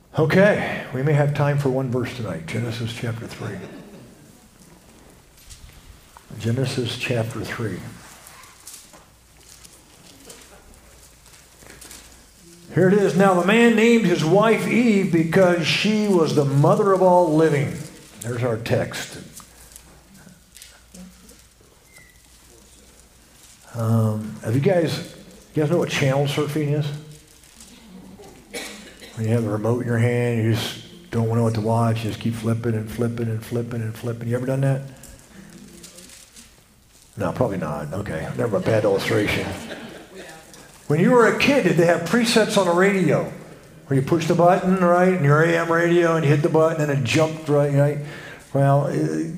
Okay, we may have time for one verse tonight. Genesis chapter 3. Genesis chapter 3. Here it is. Now the man named his wife Eve because she was the mother of all living. There's our text. Have you guys know what channel surfing is? When you have the remote in your hand, you just don't know what to watch. You just keep flipping and flipping and flipping and flipping. You ever done that? No, probably not. Okay, never a bad illustration. When you were a kid, did they have presets on the radio? Where you push the button, right, in your AM radio, and you hit the button and it jumped, right? Well,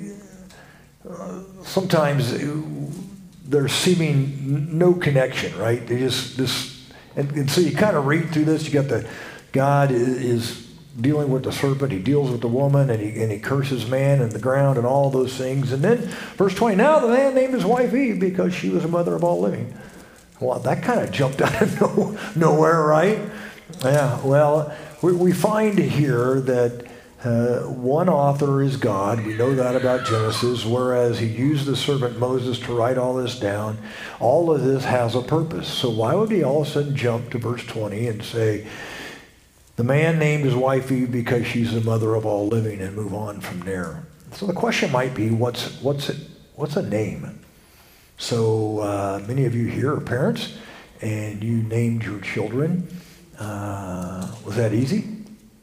sometimes there's seeming no connection, right? They and so you kind of read through this. You got God is dealing with the serpent. He deals with the woman, and he curses man and the ground and all those things. And then verse 20, now the man named his wife Eve because she was the mother of all living. Well, that kind of jumped out of nowhere, right? Yeah, well, we find here that one author is God. We know that about Genesis, whereas he used the servant Moses to write all this down. All of this has a purpose. So why would he all of a sudden jump to verse 20 and say, the man named his wife Eve because she's the mother of all living, and move on from there? So the question might be, what's a name? So many of you here are parents, and you named your children. Was that easy?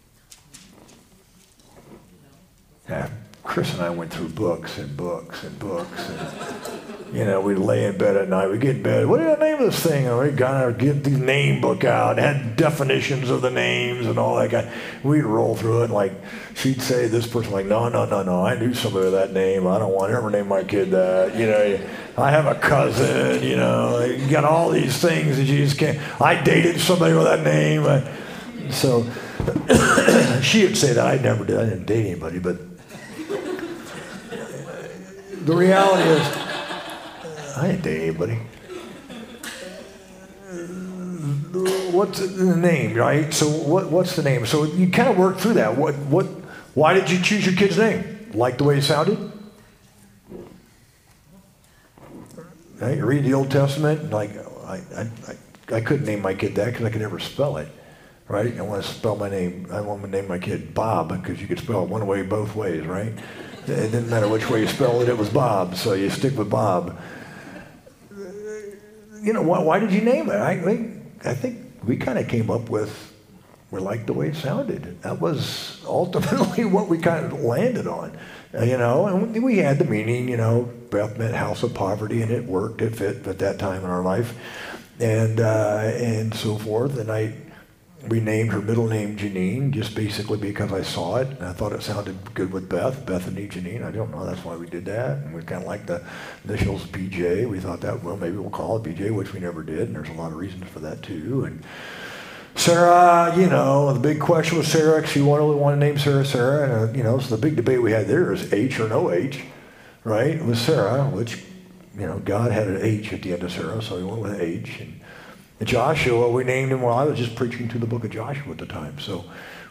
Yeah, Chris and I went through books and books and books, and we'd lay in bed at night. We'd get in bed. What did I name this thing? And we'd kind of get the name book out, had definitions of the names and all that. We'd roll through it, and like she'd say, this person like, no, I knew somebody with that name. I don't want to ever name my kid that. I have a cousin. You got all these things that you just can't. I dated somebody with that name. So she would say that. I never did. I didn't date anybody, but the reality is, I didn't date anybody. What's the name, right? So what's the name? So you kind of work through that. Why did you choose your kid's name? Like the way it sounded? Right? You read the Old Testament, like I couldn't name my kid that because I could never spell it. Right? I want to spell my name. I want to name my kid Bob because you could spell it one way both ways, right? It didn't matter which way you spelled it, it was Bob, so you stick with Bob. Why did you name it? I think we kind of came up with, we liked the way it sounded. That was ultimately what we kind of landed on, and we had the meaning, Beth meant house of poverty, and it worked, it fit at that time in our life, and so forth, and we named her middle name Janine, just basically because I saw it, and I thought it sounded good with Bethany Janine. I don't know, that's why we did that. And we kind of liked the initials BJ. We thought that, well, maybe we'll call it BJ, which we never did, and there's a lot of reasons for that too. And Sarah, the big question was Sarah, because she wanted to name Sarah, and, so the big debate we had there is H or no H, right? It was Sarah, which, God had an H at the end of Sarah, so we went with H. And Joshua, we named him while I was just preaching to the book of Joshua at the time. So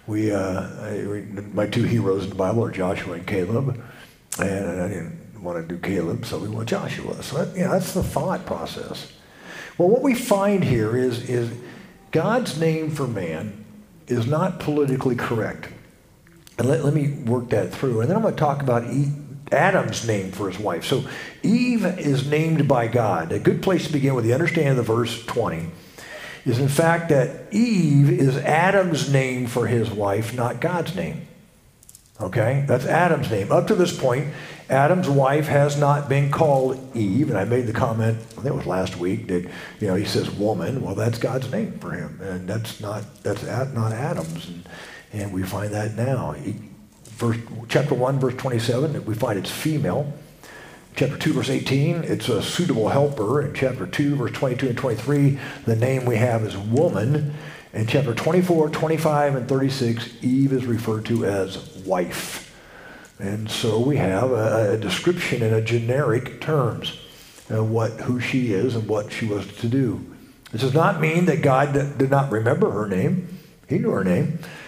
my two heroes in the Bible are Joshua and Caleb, and I didn't want to do Caleb, so we went Joshua. So that's the thought process. Well, what we find here is God's name for man is not politically correct. And let me work that through. And then I'm going to talk about Adam's name for his wife. So Eve is named by God. A good place to begin with the understanding of the verse 20 is in fact that Eve is Adam's name for his wife, not God's name. Okay? That's Adam's name. Up to this point, Adam's wife has not been called Eve, and I made the comment, I think it was last week, that he says woman. Well, that's God's name for him, and that's not Adam's, and we find that now. Chapter 1, verse 27, we find it's female. Chapter 2, verse 18, it's a suitable helper. In chapter 2, verse 22 and 23, the name we have is woman. In chapter 24, 25, and 36, Eve is referred to as wife. And so we have a description in a generic terms of who she is and what she was to do. This does not mean that God did not remember her name. He knew her name.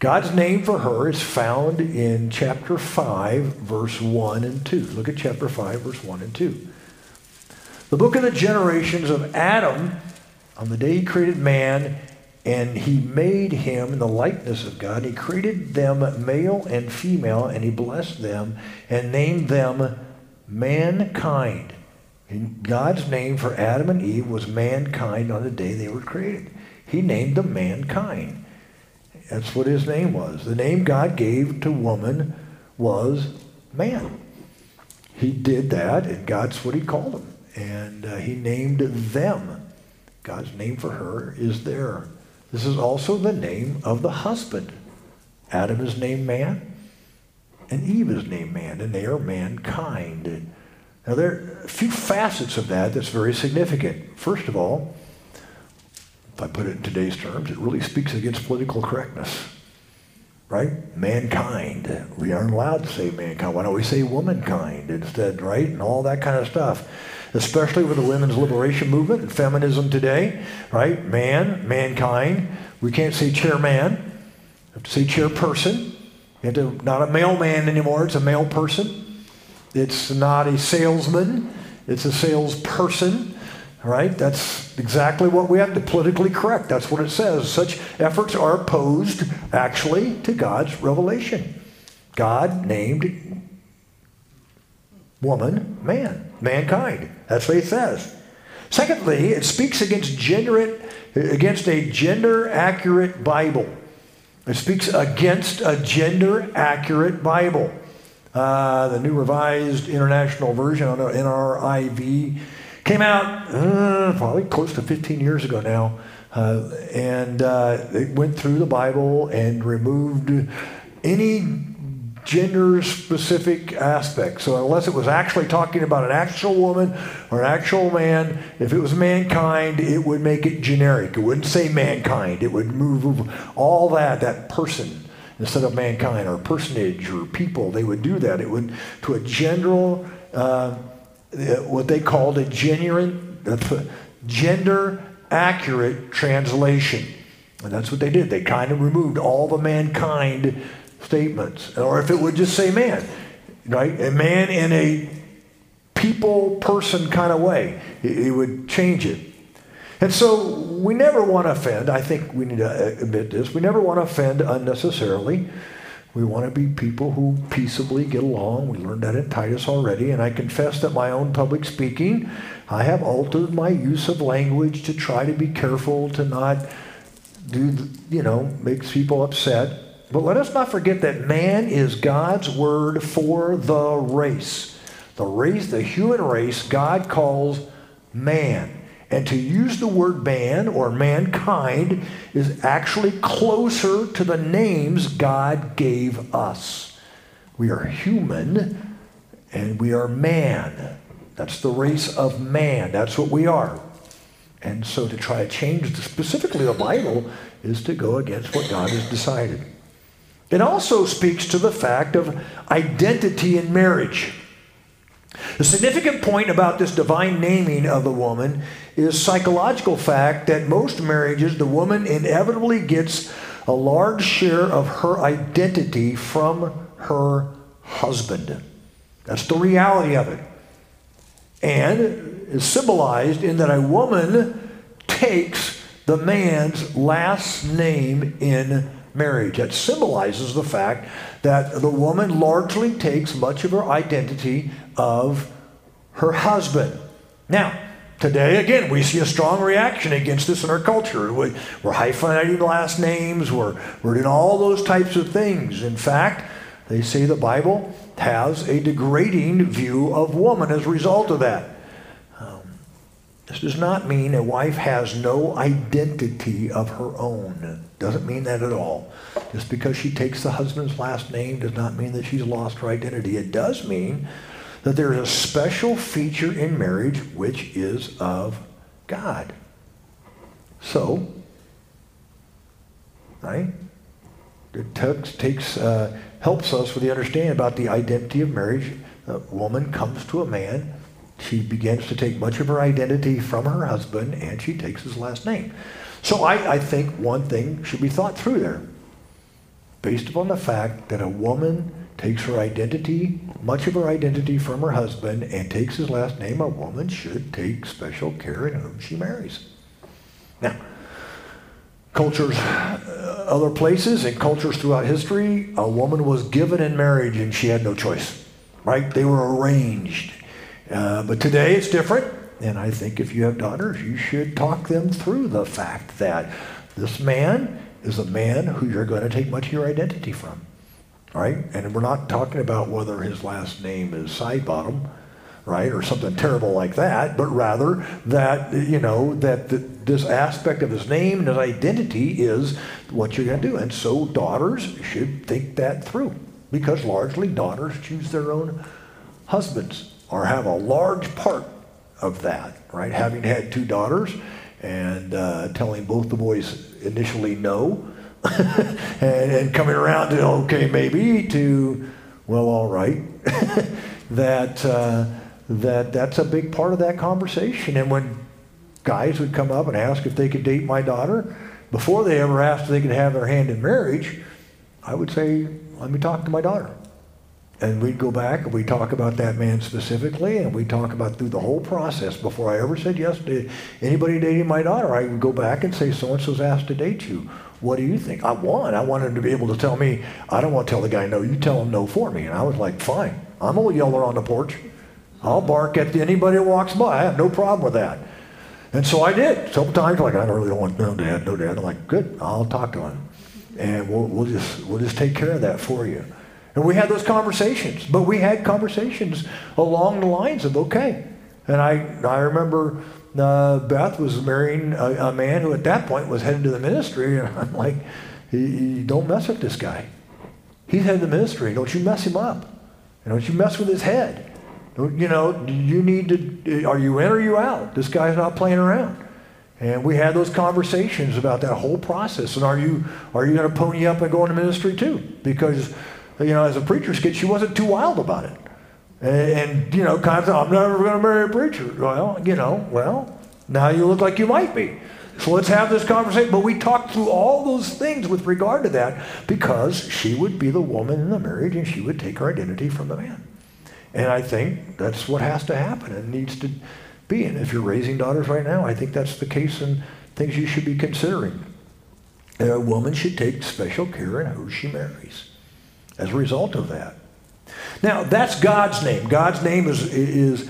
God's name for her is found in chapter 5, verse 1 and 2. Look at chapter 5, verse 1 and 2. The book of the generations of Adam, on the day he created man, and he made him in the likeness of God. He created them male and female, and he blessed them and named them mankind. And God's name for Adam and Eve was mankind on the day they were created. He named them mankind. That's what his name was. The name God gave to woman was man. He did that, and God's what he called them. And he named them. God's name for her is there. This is also the name of the husband. Adam is named man, and Eve is named man, and they are mankind. Now, there are a few facets of that that's very significant. First of all, if I put it in today's terms, it really speaks against political correctness, right? Mankind. We aren't allowed to say mankind. Why don't we say womankind instead, right? And all that kind of stuff. Especially with the women's liberation movement and feminism today, right? Man, mankind. We can't say chairman. We have to say chairperson. You have to, not a male man anymore. It's a male person. It's not a salesman. It's a salesperson, right? That's exactly what we have to politically correct. That's what it says. Such efforts are opposed, actually, to God's revelation. God named woman, man, mankind. That's what he says. Secondly, it speaks against a gender-accurate Bible. It speaks against a gender-accurate Bible. The New Revised International Version, NRIV, came out probably close to 15 years ago now. And it went through the Bible and removed any gender-specific aspect. So unless it was actually talking about an actual woman or an actual man, if it was mankind, it would make it generic. It wouldn't say mankind. It would move all that person, instead of mankind or personage or people. They would do that. It would, to a general, what they called a gender-accurate translation. And that's what they did. They kind of removed all the mankind statements. Or if it would just say man, right? A man in a people, person kind of way. It would change it. And so we never want to offend. I think we need to admit this. We never want to offend unnecessarily. We want to be people who peaceably get along. We learned that in Titus already. And I confess that my own public speaking, I have altered my use of language to try to be careful to not do, makes people upset. But let us not forget that man is God's word for the race. The human race, God calls man. And to use the word man or mankind is actually closer to the names God gave us. We are human and we are man. That's the race of man. That's what we are. And so to try to change specifically the Bible is to go against what God has decided. It also speaks to the fact of identity in marriage. The significant point about this divine naming of the woman is psychological fact that most marriages, the woman inevitably gets a large share of her identity from her husband. That's the reality of it. And is symbolized in that a woman takes the man's last name in marriage. That symbolizes the fact that the woman largely takes much of her identity of her husband. Now, today, again, we see a strong reaction against this in our culture. We're hyphenating last names. We're doing all those types of things. In fact, they say the Bible has a degrading view of woman as a result of that. This does not mean a wife has no identity of her own. Doesn't mean that at all. Just because she takes the husband's last name does not mean that she's lost her identity. It does mean that there is a special feature in marriage which is of God. So, right? It helps us with the understanding about the identity of marriage. A woman comes to a man. She begins to take much of her identity from her husband, and she takes his last name. So I think one thing should be thought through there. based upon the fact that a woman takes her identity, much of her identity from her husband, and takes his last name. A woman should take special care in whom she marries. Now, cultures, other places and cultures throughout history, a woman was given in marriage and she had no choice, right? They were arranged. But today it's different. And I think if you have daughters, you should talk them through the fact that this man is a man who you're going to take much of your identity from, right? And we're not talking about whether his last name is Sidebottom, right, or something terrible like that, but rather that, this aspect of his name and his identity is what you're going to do. And so daughters should think that through, because largely daughters choose their own husbands or have a large part of that, right? Having had 2 daughters and telling both the boys initially no and coming around to okay maybe to well all right that's a big part of that conversation. And when guys would come up and ask if they could date my daughter, before they ever asked if they could have their hand in marriage, I would say, let me talk to my daughter. And we'd go back and we'd talk about that man specifically, and we'd talk about through the whole process. Before I ever said yes to anybody dating my daughter, I would go back and say, so-and-so's asked to date you. What do you think? I want him to be able to tell me, I don't want to tell the guy no, you tell him no for me. And I was like, fine, I'm a yeller on the porch. I'll bark at anybody that walks by. I have no problem with that. And so I did. Sometimes, like, I really don't want no dad. I'm like, good, I'll talk to him. And we'll just take care of that for you. And we had those conversations, but we had conversations along the lines of, okay. And I remember Beth was marrying a man who at that point was headed to the ministry, and I'm like, don't mess with this guy. He's headed to the ministry. Don't you mess him up. And don't you mess with his head. You need to, are you in or are you out? This guy's not playing around. And we had those conversations about that whole process. And are you going to pony up and go into ministry too? Because as a preacher's kid, she wasn't too wild about it. And kind of thought, I'm never going to marry a preacher. Well, now you look like you might be. So let's have this conversation. But we talked through all those things with regard to that, because she would be the woman in the marriage and she would take her identity from the man. And I think that's what has to happen and needs to be. And if you're raising daughters right now, I think that's the case and things you should be considering. A woman should take special care in who she marries as a result of that. Now, that's God's name. God's name is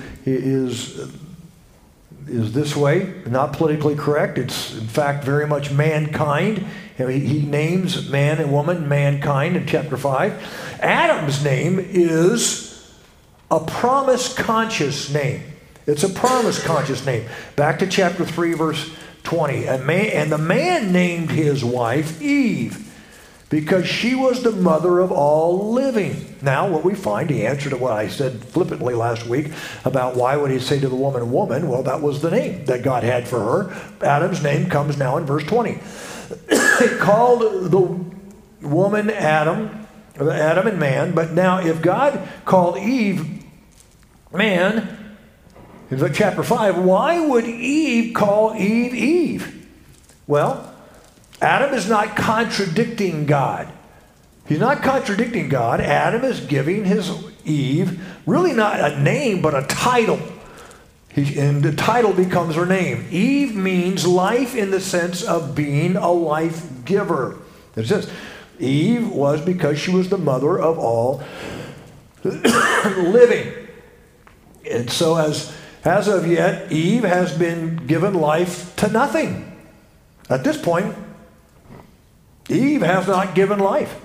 this way, not politically correct. It's, in fact, very much mankind. He names man and woman, mankind, in chapter 5. Adam's name is a promise-conscious name. It's a promise-conscious name. Back to chapter 3, verse 20. And the man named his wife Eve, because she was the mother of all living. Now, what we find, the answer to what I said flippantly last week about why would he say to the woman, woman, well, that was the name that God had for her. Adam's name comes now in verse 20. He called the woman Adam and man, but now if God called Eve man, in chapter 5, why would Eve call Eve Eve? Well, Adam is not contradicting God. He's not contradicting God. Adam is giving his Eve really not a name, but a title. And the title becomes her name. Eve means life in the sense of being a life giver. It says Eve was because she was the mother of all living. And so as of yet, Eve has been given life to nothing. At this point, Eve has not given life.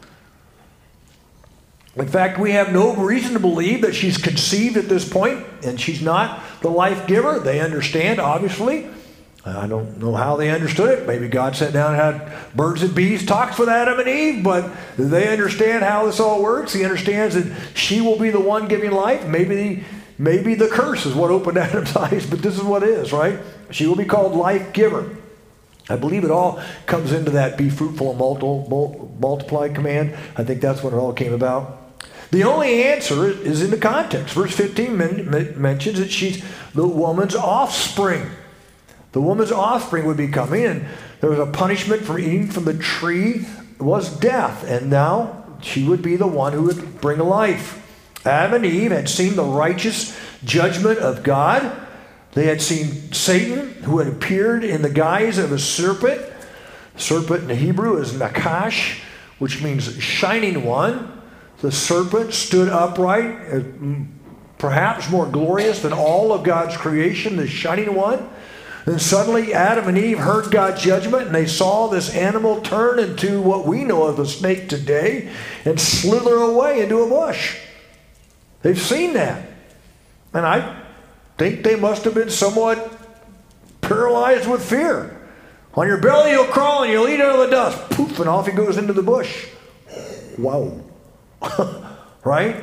In fact, we have no reason to believe that she's conceived at this point, and she's not the life giver. They understand, obviously. I don't know how they understood it. Maybe God sat down and had birds and bees talks with Adam and Eve, but they understand how this all works. He understands that she will be the one giving life. Maybe the curse is what opened Adam's eyes, but this is what it is, right? She will be called life giver. I believe it all comes into that be fruitful and multiply command. I think that's when it all came about. The only answer is in the context. Verse 15 mentions that she's the woman's offspring. The woman's offspring would be coming, and there was a punishment for eating from the tree was death, and now she would be the one who would bring life. Adam and Eve had seen the righteous judgment of God. They had seen Satan, who had appeared in the guise of a serpent. Serpent in the Hebrew is nakash, which means shining one. The serpent stood upright, perhaps more glorious than all of God's creation, the shining one. Then suddenly Adam and Eve heard God's judgment, and they saw this animal turn into what we know of a snake today and slither away into a bush. They've seen that. And I think they must have been somewhat paralyzed with fear. On your belly you'll crawl and you'll eat out of the dust. Poof, and off he goes into the bush. Wow. Right?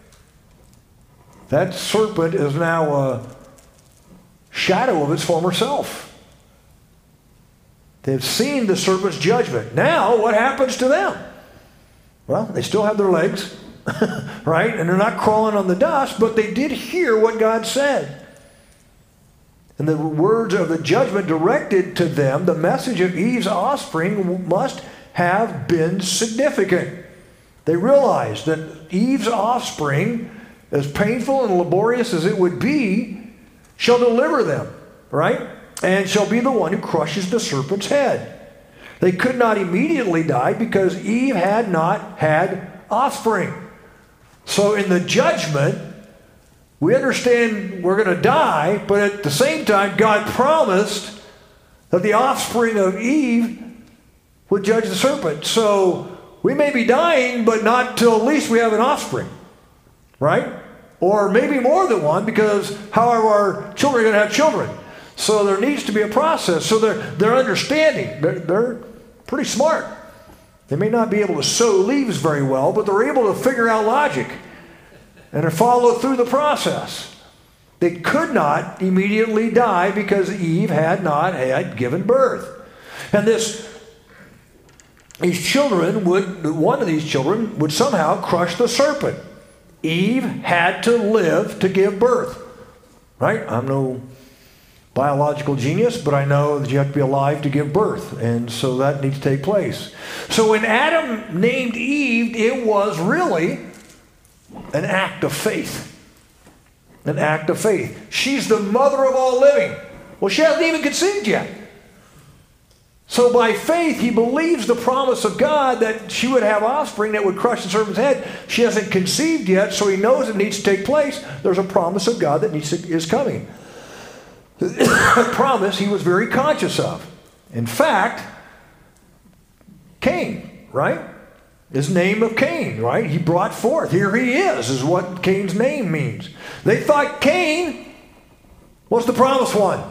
That serpent is now a shadow of its former self. They've seen the serpent's judgment. Now, what happens to them? Well, they still have their legs, right? And they're not crawling on the dust, but they did hear what God said. And the words of the judgment directed to them, the message of Eve's offspring must have been significant. They realized that Eve's offspring, as painful and laborious as it would be, shall deliver them, right? And shall be the one who crushes the serpent's head. They could not immediately die because Eve had not had offspring. So in the judgment, we understand we're going to die, but at the same time, God promised that the offspring of Eve would judge the serpent. So we may be dying, but not till at least we have an offspring, right? Or maybe more than one, because how are our children going to have children? So there needs to be a process. So they're understanding. They're pretty smart. They may not be able to sow leaves very well, but they're able to figure out logic and to follow through the process. They could not immediately die because Eve had not had given birth. And these children one of these children would somehow crush the serpent. Eve had to live to give birth, right? I'm no biological genius, but I know that you have to be alive to give birth, and so that needs to take place. So when Adam named Eve, it was really an act of faith. An act of faith. She's the mother of all living. Well, she hasn't even conceived yet. So by faith, he believes the promise of God that she would have offspring that would crush the serpent's head. She hasn't conceived yet, so he knows it needs to take place. There's a promise of God that is coming. A promise he was very conscious of. In fact, Cain, right? His name of Cain, right? He brought forth. Here he is what Cain's name means. They thought Cain was the promised one.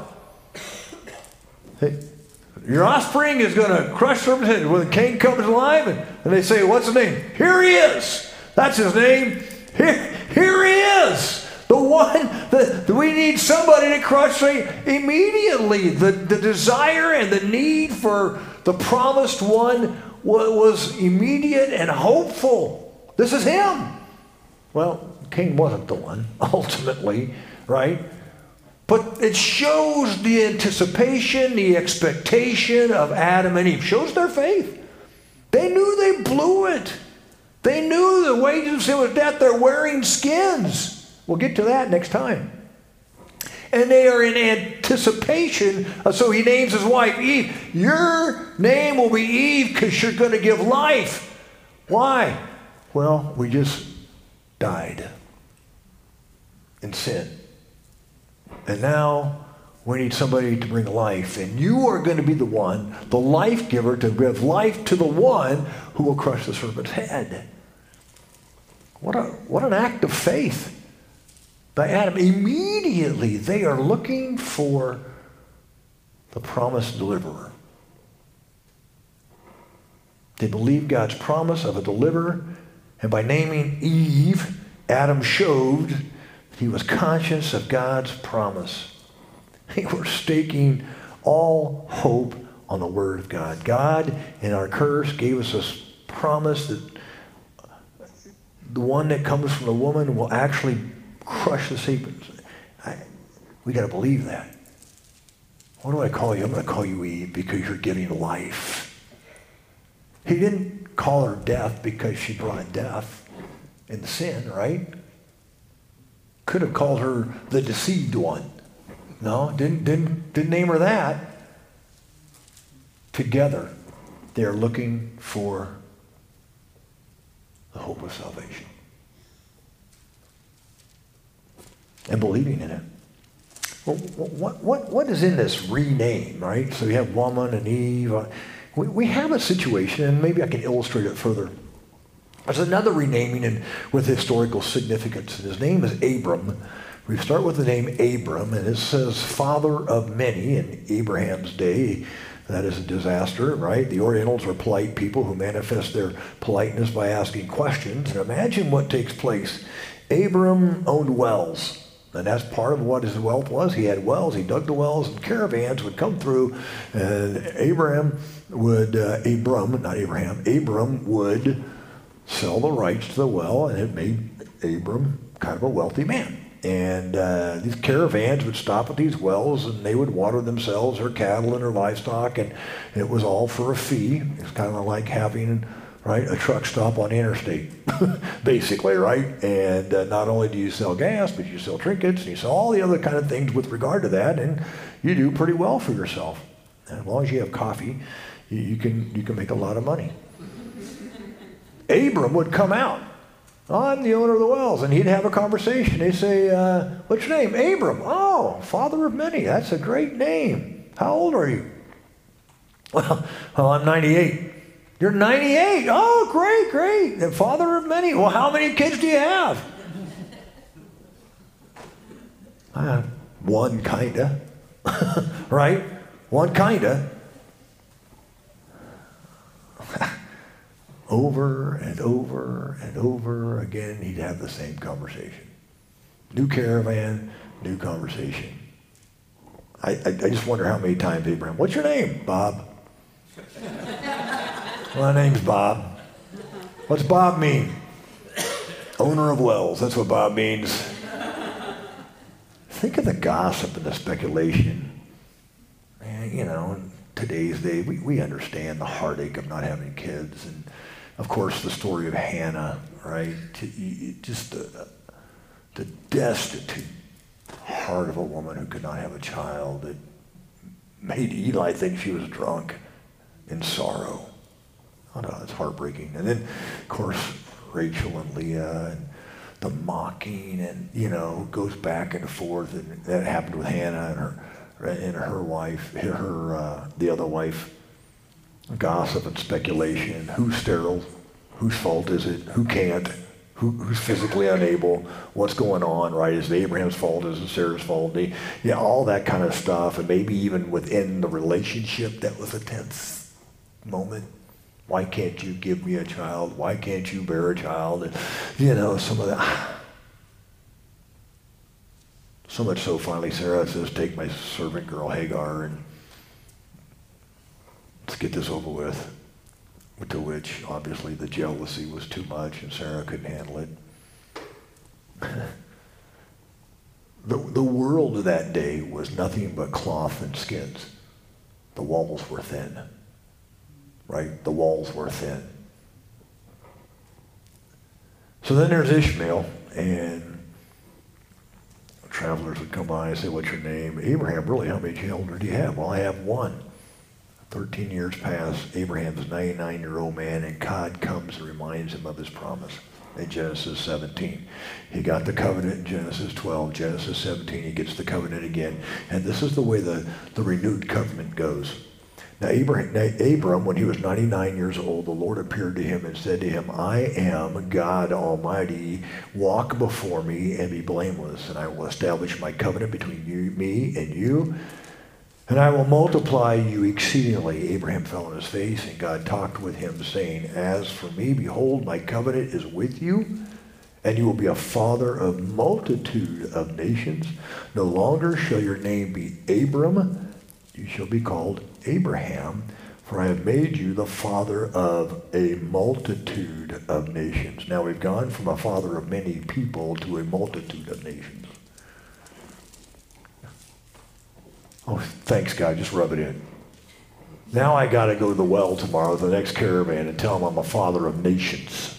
Your offspring is going to crush serpent's head. When Cain comes alive, and they say, what's his name? Here he is. That's his name. Here he is. The one that we need somebody to crush immediately. The desire and the need for the promised one was immediate and hopeful. This is him. Well, Cain wasn't the one, ultimately, right? But it shows the anticipation, the expectation of Adam and Eve. Shows their faith. They knew they blew it. They knew the wages of sin was death. They're wearing skins. We'll get to that next time. And they are in anticipation. So he names his wife Eve. Your name will be Eve because you're going to give life. Why? Well, we just died in sin. And now we need somebody to bring life. And you are going to be the one, the life giver, to give life to the one who will crush the serpent's head. What an act of faith by Adam. Immediately they are looking for the promised deliverer. They believe God's promise of a deliverer. And by naming Eve, Adam showed he was conscious of God's promise. They were staking all hope on the Word of God. God, in our curse, gave us this promise that the one that comes from the woman will actually crush the serpent. We got to believe that. What do I call you? I'm going to call you Eve because you're giving life. He didn't call her death because she brought death in sin, right? Could have called her the deceived one. No, didn't name her that. Together, they are looking for the hope of salvation and believing in it. Well, what is in this rename, right? So you have woman and Eve. We have a situation, and maybe I can illustrate it further. There's another renaming with historical significance. His name is Abram. We start with the name Abram, and it says father of many in Abraham's day. That is a disaster, right? The Orientals are polite people who manifest their politeness by asking questions. And imagine what takes place. Abram owned wells. And that's part of what his wealth was. He had wells. He dug the wells, and caravans would come through. And Abram would sell the rights to the well, and it made Abram kind of a wealthy man. And these caravans would stop at these wells, and they would water themselves, their cattle, and their livestock, and it was all for a fee. It's kind of like having, right, a truck stop on the interstate, basically, right? And not only do you sell gas, but you sell trinkets, and you sell all the other kind of things with regard to that, and you do pretty well for yourself. And as long as you have coffee, you can make a lot of money. Abram would come out. I'm the owner of the wells. And he'd have a conversation. They'd say, what's your name? Abram. Oh, father of many. That's a great name. How old are you? Well, I'm 98. You're 98. Oh, great. And father of many. Well, how many kids do you have? One, kinda. Right? One, kinda. Over and over and over again, he'd have the same conversation. New caravan, new conversation. I just wonder how many times Abraham, what's your name? Bob. My name's Bob. What's Bob mean? Owner of wells. That's what Bob means. Think of the gossip and the speculation. Man, you know, in today's day, we understand the heartache of not having kids, and of course, the story of Hannah, right? Just the destitute heart of a woman who could not have a child that made Eli think she was drunk in sorrow. Oh, no, it's heartbreaking. And then, of course, Rachel and Leah and the mocking, and, you know, goes back and forth. And that happened with Hannah and her wife, the other wife. Gossip and speculation. Who's sterile? Whose fault is it? Who can't? Who's physically unable? What's going on, right? Is it Abraham's fault? Is it Sarah's fault? All that kind of stuff. And maybe even within the relationship, that was a tense moment. Why can't you give me a child? Why can't you bear a child? And, you know, some of that. So much so, finally, Sarah says, take my servant girl Hagar and let's get this over with. To which, obviously, the jealousy was too much and Sarah couldn't handle it. The world of that day was nothing but cloth and skins. The walls were thin. Right? The walls were thin. So then there's Ishmael, and travelers would come by and say, what's your name? Abraham, really, how many children do you have? Well, I have one. 13 years pass, Abraham's a 99-year-old man, and God comes and reminds him of his promise in Genesis 17. He got the covenant in Genesis 12. Genesis 17, he gets the covenant again. And this is the way the renewed covenant goes. Now, Abram, when he was 99 years old, the Lord appeared to him and said to him, I am God Almighty. Walk before me and be blameless, and I will establish my covenant between me and you, and I will multiply you exceedingly. Abraham fell on his face, and God talked with him, saying, as for me, behold, my covenant is with you, and you will be a father of multitude of nations. No longer shall your name be Abram, you shall be called Abraham, for I have made you the father of a multitude of nations. Now we've gone from a father of many people to a multitude of nations. Oh, thanks, God. Just rub it in. Now I got to go to the well tomorrow, the next caravan, and tell them I'm a father of nations.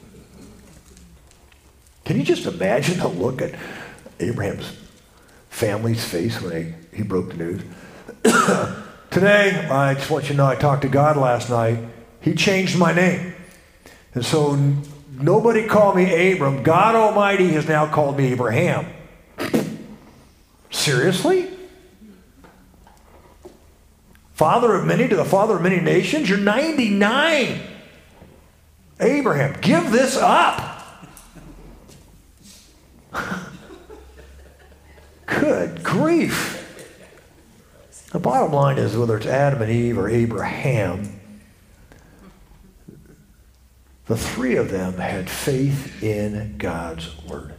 Can you just imagine the look at Abraham's family's face when he broke the news? Today, I just want you to know, I talked to God last night. He changed my name. And so nobody called me Abram. God Almighty has now called me Abraham. Seriously? Father of many to the father of many nations? You're 99. Abraham, give this up. Good grief. The bottom line is, whether it's Adam and Eve or Abraham, the three of them had faith in God's word.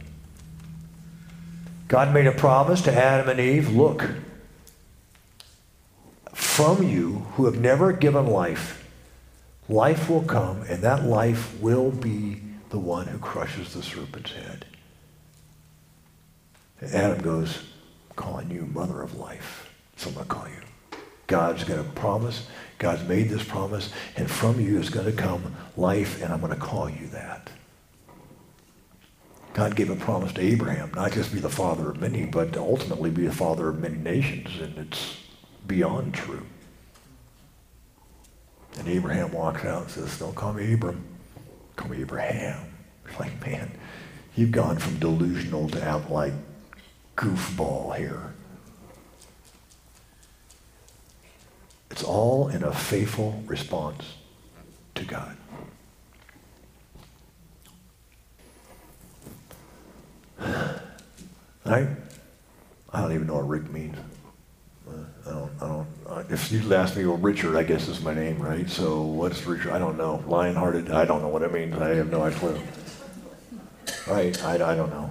God made a promise to Adam and Eve, look, from you who have never given life, life will come, and that life will be the one who crushes the serpent's head. And Adam goes, I'm calling you mother of life. So I'm going to call you. God's going to promise. God's made this promise. And from you is going to come life, and I'm going to call you that. God gave a promise to Abraham, not just be the father of many, but to ultimately be the father of many nations. And it's beyond true. And Abraham walks out and says, don't call me Abram. Call me Abraham. It's like, man, you've gone from delusional to out like goofball here. It's all in a faithful response to God. I don't even know what Rick means. If you'd ask me, well, Richard, I guess is my name, right? So what's Richard? I don't know. Lion-hearted, I don't know what it means. I have no clue. Right? I don't know.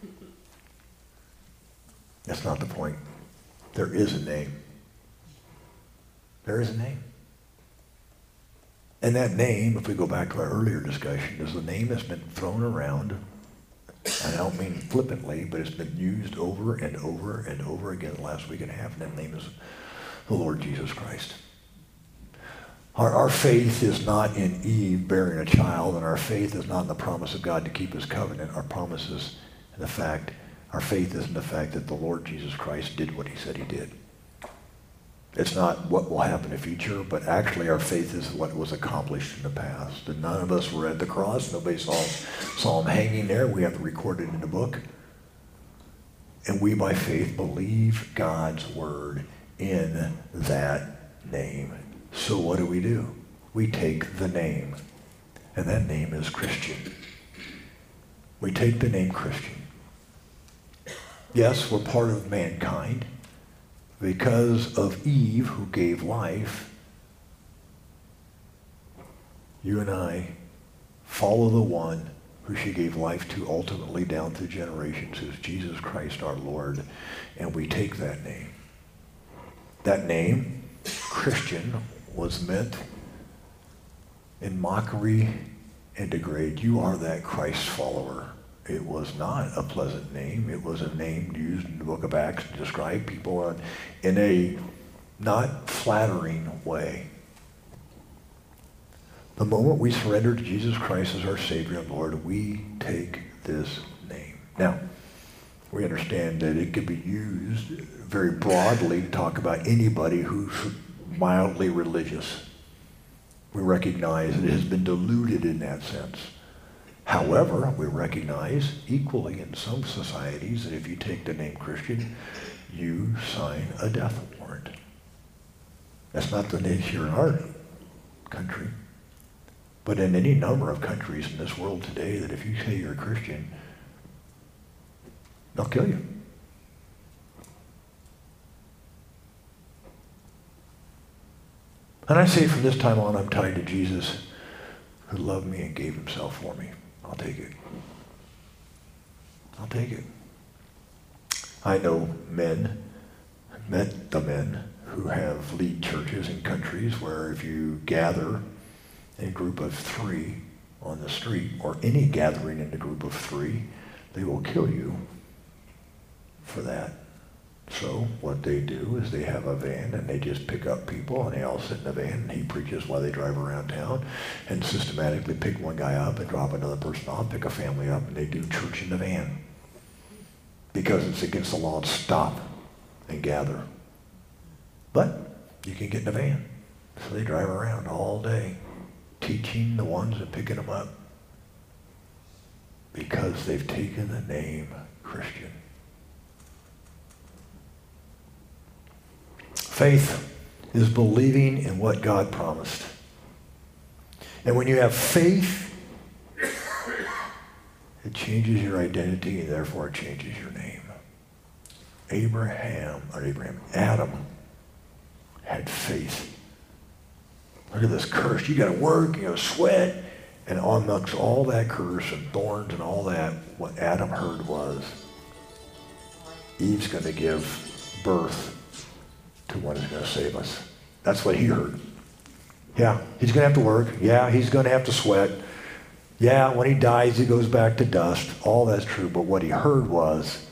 That's not the point. There is a name. There is a name. And that name, if we go back to our earlier discussion, is the name that's been thrown around, and I don't mean flippantly, but it's been used over and over and over again the last week and a half, and that name is the Lord Jesus Christ. Our faith is not in Eve bearing a child, and our faith is not in the promise of God to keep his covenant. Our promise is in the fact, our faith is in the fact that the Lord Jesus Christ did what he said he did. It's not what will happen in the future, but actually our faith is what was accomplished in the past. And none of us were at the cross. Nobody saw him hanging there. We have it recorded in the book. And we, by faith, believe God's word in that name. So what do? We take the name, and that name is Christian. We take the name Christian. Yes, we're part of mankind. Because of Eve, who gave life, you and I follow the one who she gave life to ultimately down through generations, who's Jesus Christ our Lord, and we take that name. That name, Christian, was meant in mockery and degrade. You are that Christ follower. It was not a pleasant name. It was a name used in the book of Acts to describe people in a not flattering way. The moment we surrender to Jesus Christ as our Savior and Lord, we take this name. Now, we understand that it could be used very broadly to talk about anybody who's mildly religious. We recognize that it has been diluted in that sense. However, we recognize equally in some societies that if you take the name Christian, you sign a death warrant. That's not the case here in our country, but in any number of countries in this world today, that if you say you're a Christian, they'll kill you. And I say from this time on, I'm tied to Jesus, who loved me and gave himself for me. I'll take it. I'll take it. I know men, met the men who have lead churches in countries where if you gather in a group of 3 on the street, or any gathering in a group of 3, they will kill you for that. So what they do is they have a van and they just pick up people and they all sit in the van and he preaches while they drive around town and systematically pick one guy up and drop another person off, pick a family up, and they do church in the van. Because it's against the law to stop and gather. But you can get in the van. So they drive around all day teaching the ones and picking them up because they've taken the name Christian. Faith is believing in what God promised. And when you have faith, it changes your identity and therefore it changes your name. Adam had faith. Look at this curse. You got to work, you got to sweat. And amongst all that curse and thorns and all that, what Adam heard was, Eve's going to give birth to one who's going to save us. That's what he heard. Yeah, he's going to have to work. Yeah, he's going to have to sweat. Yeah, when he dies, he goes back to dust. All that's true. But what he heard was,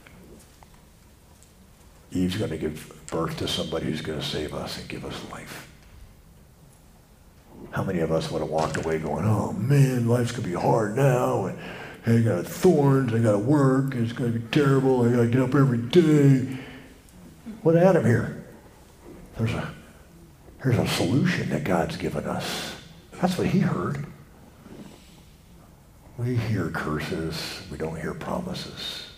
Eve's going to give birth to somebody who's going to save us and give us life. How many of us would have walked away going, oh man, life's going to be hard now, and I got thorns, I got to work, it's going to be terrible, I got to get up every day. What Adam here? There's a solution that God's given us. That's what he heard. We hear curses, we don't hear promises.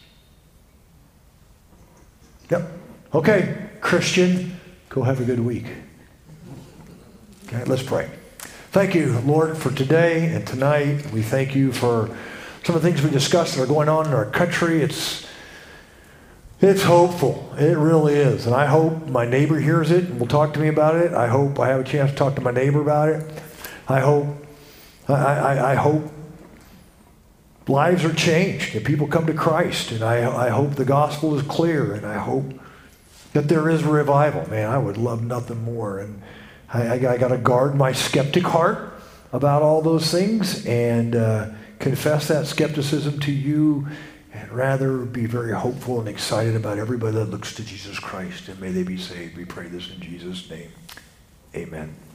Yep. Okay, Christian, go have a good week. Okay, let's pray. Thank you, Lord, for today and tonight. We thank you for some of the things we discussed that are going on in our country. It's hopeful. It really is. And I hope my neighbor hears it and will talk to me about it. I hope I have a chance to talk to my neighbor about it. I hope lives are changed and people come to Christ. And I hope the gospel is clear. And I hope that there is revival. Man, I would love nothing more. And I got to guard my skeptic heart about all those things and confess that skepticism to you and rather be very hopeful and excited about everybody that looks to Jesus Christ. And may they be saved. We pray this in Jesus' name. Amen.